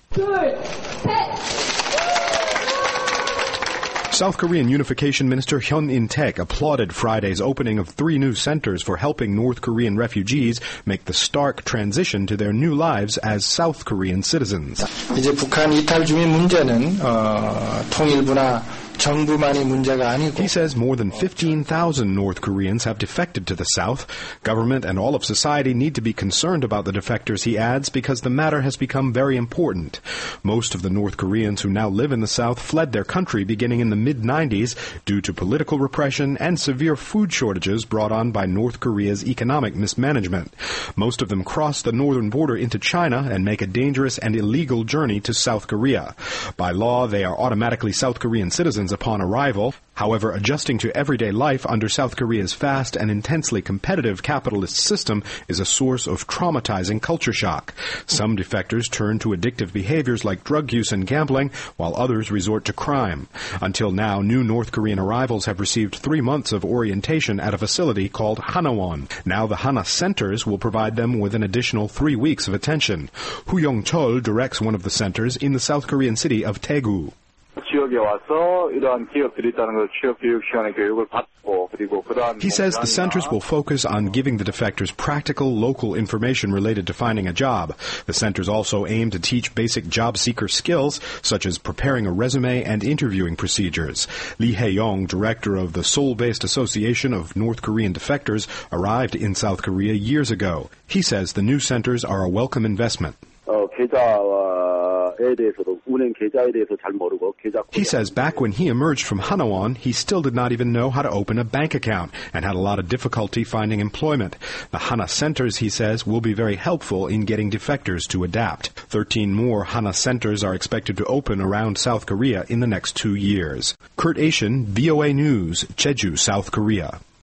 South Korean Unification Minister Hyun In-taek applauded Friday's opening of 3 new centers for helping North Korean refugees make the stark transition to their new lives as South Korean citizens. 이제 북한 이탈 중의 문제는 통일부나 정부만이 문제가 아니고. He says more than 15,000 North Koreans have defected to the South. Government and all of society need to be concerned about the defectors, he adds, because the matter has become very important. Most of the North Koreans who now live in the South fled their country beginning in the mid-90s due to political repression and severe food shortages brought on by North Korea's economic mismanagement. Most of them cross the northern border into China and make a dangerous and illegal journey to South Korea. By law, they are automatically South Korean citizens upon arrival. However, adjusting to everyday life under South Korea's fast and intensely competitive capitalist system is a source of traumatizing culture shock. Some defectors turn to addictive behaviors like drug use and gambling, while others resort to crime. Until now, new North Korean arrivals have received 3 months of orientation at a facility called Hanawon. Now the Hana centers will provide them with an additional 3 weeks of attention. Hu Yong-chol directs one of the centers in the South Korean city of Daegu. He says the centers will focus on giving the defectors practical local information related to finding a job. The centers also aim to teach basic job seeker skills, such as preparing a resume and interviewing procedures. Lee Hae-yong, director of the Seoul-based Association of North Korean Defectors, arrived in South Korea years ago. He says the new centers are a welcome investment. He says back when he emerged from Hanawon, he still did not even know how to open a bank account and had a lot of difficulty finding employment. The Hana centers, he says, will be very helpful in getting defectors to adapt. 13 more Hana centers are expected to open around South Korea in the next 2 years. Kurt Asian, VOA News, Jeju, South Korea.